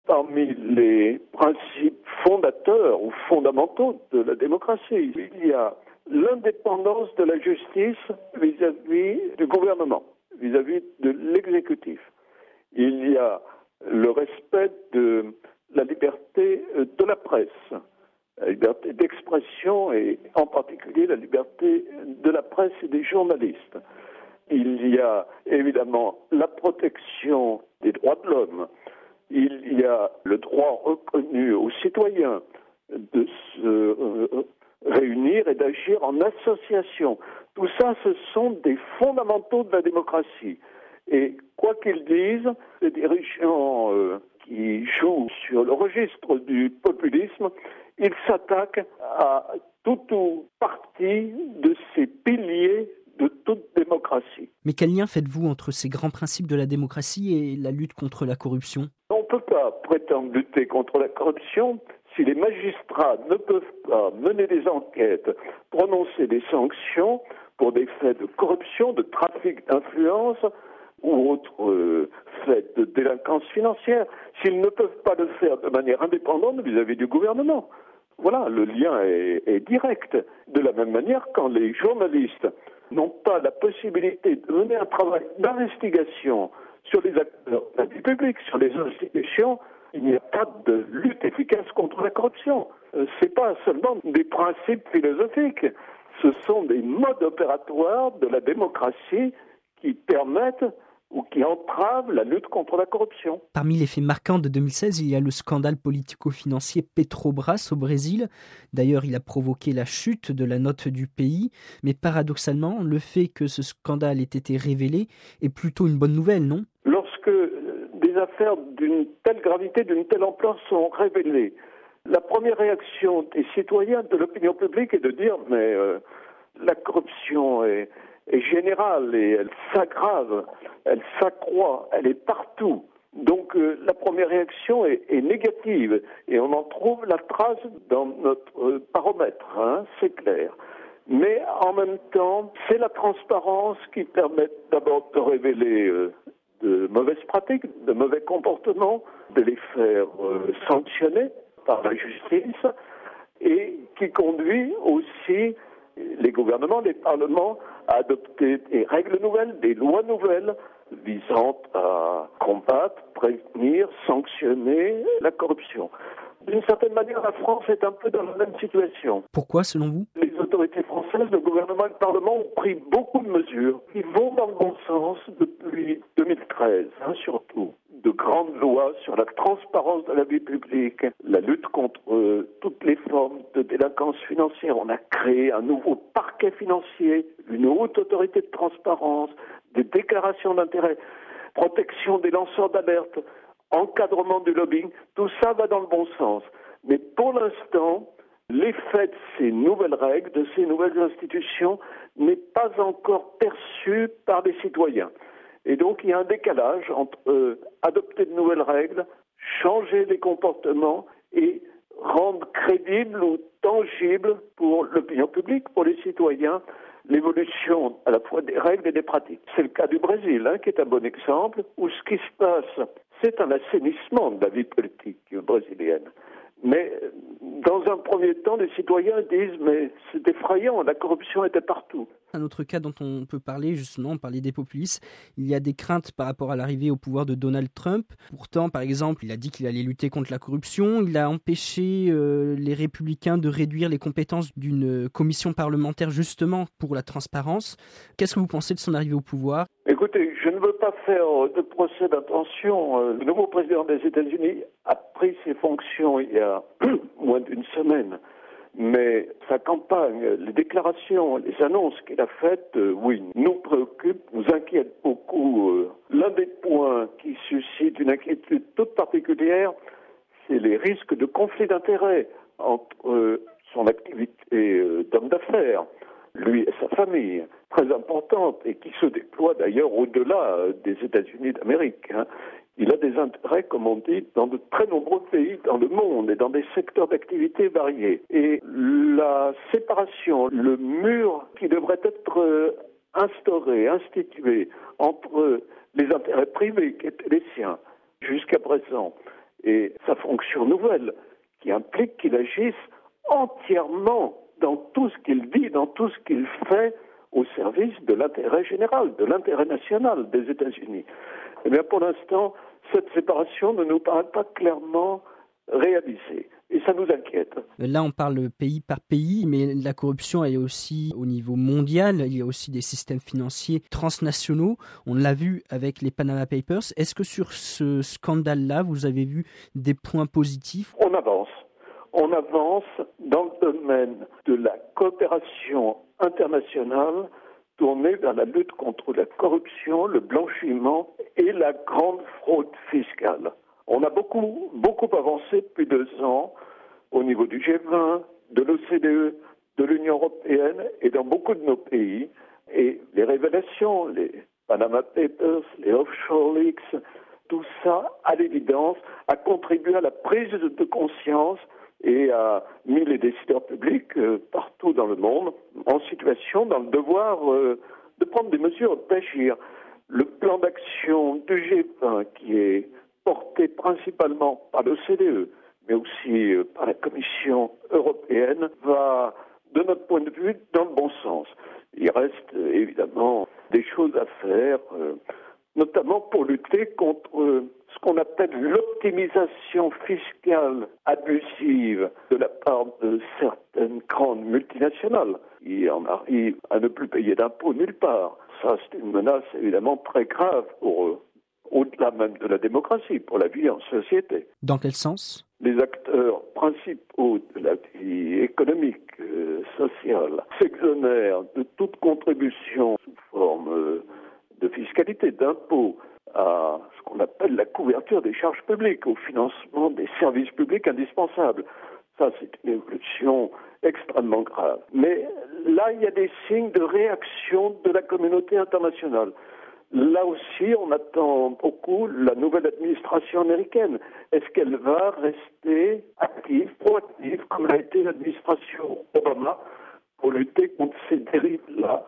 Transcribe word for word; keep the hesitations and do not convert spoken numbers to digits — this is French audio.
parmi les principes fondateurs ou fondamentaux de la démocratie. Il y a l'indépendance de la justice vis-à-vis du gouvernement, vis-à-vis de l'exécutif. Il y a le respect de la liberté de la presse, la liberté d'expression et en particulier la liberté de la presse et des journalistes. Il y a évidemment la protection des droits de l'homme. Il y a le droit reconnu aux citoyens de se euh, réunir et d'agir en association. Tout ça, ce sont des fondamentaux de la démocratie. Et quoi qu'ils disent, les dirigeants euh, qui jouent sur le registre du populisme, ils s'attaquent à tout ou partie de ces piliers de toute démocratie. Mais quel lien faites-vous entre ces grands principes de la démocratie et la lutte contre la corruption ? On ne peut pas prétendre lutter contre la corruption si les magistrats ne peuvent pas mener des enquêtes, prononcer des sanctions pour des faits de corruption, de trafic d'influence ou autres euh, faits de délinquance financière, s'ils ne peuvent pas le faire de manière indépendante vis-à-vis du gouvernement. Voilà, le lien est, est direct. De la même manière, quand les journalistes n'ont pas la possibilité de mener un travail d'investigation sur les acteurs de la vie publique, sur les institutions, il n'y a pas de lutte efficace contre la corruption. Euh, ce n'est pas seulement des principes philosophiques, ce sont des modes opératoires de la démocratie qui permettent ou qui entravent la lutte contre la corruption. Parmi les faits marquants de deux mille seize, il y a le scandale politico-financier Petrobras au Brésil. D'ailleurs, il a provoqué la chute de la note du pays. Mais paradoxalement, le fait que ce scandale ait été révélé est plutôt une bonne nouvelle, non ? Lorsque des affaires d'une telle gravité, d'une telle ampleur sont révélées, la première réaction des citoyens, de l'opinion publique est de dire « mais euh, la corruption est... est générale et elle s'aggrave, elle s'accroît, elle est partout. Donc euh, la première réaction est, est négative et on en trouve la trace dans notre euh, baromètre, hein, c'est clair. Mais en même temps, c'est la transparence qui permet d'abord de révéler euh, de mauvaises pratiques, de mauvais comportements, de les faire euh, sanctionner par la justice et qui conduit aussi les gouvernements, les parlements à adopter des règles nouvelles, des lois nouvelles visant à combattre, prévenir, sanctionner la corruption. D'une certaine manière, la France est un peu dans la même situation. Pourquoi, selon vous ? Les autorités françaises, le gouvernement et le Parlement ont pris beaucoup de mesures qui vont dans le bon sens depuis deux mille treize, hein, surtout. De grandes lois sur la transparence de la vie publique, la lutte contre euh, toutes les formes de délinquance financière. On a créé un nouveau parquet financier, une haute autorité de transparence, des déclarations d'intérêt, protection des lanceurs d'alerte, encadrement du lobbying. Tout ça va dans le bon sens. Mais pour l'instant, l'effet de ces nouvelles règles, de ces nouvelles institutions, n'est pas encore perçu par les citoyens. Et donc, il y a un décalage entre euh, adopter de nouvelles règles, changer les comportements et rendre crédible ou tangible pour l'opinion publique, pour les citoyens, l'évolution à la fois des règles et des pratiques. C'est le cas du Brésil, hein, qui est un bon exemple, où ce qui se passe, c'est un assainissement de la vie politique brésilienne. Mais dans un premier temps, les citoyens disent « mais c'est effrayant, la corruption était partout ». Un autre cas dont on peut parler, justement, parler des populistes, il y a des craintes par rapport à l'arrivée au pouvoir de Donald Trump. Pourtant, par exemple, il a dit qu'il allait lutter contre la corruption. Il a empêché euh, les républicains de réduire les compétences d'une commission parlementaire, justement, pour la transparence. Qu'est-ce que vous pensez de son arrivée au pouvoir ? Écoutez, je ne veux pas faire de procès d'intention. Le nouveau président des États-Unis a pris ses fonctions il y a moins d'une semaine. Mais sa campagne, les déclarations, les annonces qu'il a faites, euh, oui, nous préoccupent, nous inquiètent beaucoup. Euh, l'un des points qui suscite une inquiétude toute particulière, c'est les risques de conflit d'intérêts entre euh, son activité euh, d'homme d'affaires, lui et sa famille, très importante et qui se déploie d'ailleurs au-delà euh, des États-Unis d'Amérique, hein. Il a des intérêts, comme on dit, dans de très nombreux pays dans le monde et dans des secteurs d'activité variés. Et la séparation, le mur qui devrait être instauré, institué entre les intérêts privés qui étaient les siens jusqu'à présent et sa fonction nouvelle, qui implique qu'il agisse entièrement dans tout ce qu'il dit, dans tout ce qu'il fait, au service de l'intérêt général, de l'intérêt national des États-Unis. Eh bien, pour l'instant, cette séparation ne nous paraît pas clairement réalisée. Et ça nous inquiète. Là, on parle pays par pays, mais la corruption est aussi au niveau mondial. Il y a aussi des systèmes financiers transnationaux. On l'a vu avec les Panama Papers. Est-ce que sur ce scandale-là, vous avez vu des points positifs ? On avance. On avance dans le domaine de la coopération internationale tournée vers la lutte contre la corruption, le blanchiment et la grande fraude fiscale. On a beaucoup, beaucoup avancé depuis deux ans au niveau du G vingt, de l'O C D E, de l'Union européenne et dans beaucoup de nos pays. Et les révélations, les Panama Papers, les Offshore Leaks, tout ça, à l'évidence, a contribué à la prise de conscience et a mis les décideurs publics euh, partout dans le monde en situation, dans le devoir euh, de prendre des mesures, d'agir. Le plan d'action du G vingt, qui est porté principalement par l'O C D E, mais aussi euh, par la Commission européenne, va, de notre point de vue, dans le bon sens. Il reste euh, évidemment des choses à faire, euh, notamment pour lutter contre euh, ce qu'on appelle l'optimisation fiscale abusive de la part de certaines grandes multinationales. Ils en arrivent à ne plus payer d'impôts nulle part. Ça, c'est une menace évidemment très grave pour eux, au-delà même de la démocratie, pour la vie en société. Dans quel sens ? Les acteurs principaux de la vie économique, euh, sociale, s'exonèrent de toute contribution sous forme euh, de fiscalité, d'impôts, à ce qu'on appelle la couverture des charges publiques, au financement des services publics indispensables. Ça, c'est une évolution extrêmement grave. Mais là, il y a des signes de réaction de la communauté internationale. Là aussi, on attend beaucoup la nouvelle administration américaine. Est-ce qu'elle va rester active, proactive, comme l'a été l'administration Obama, pour lutter contre ces dérives-là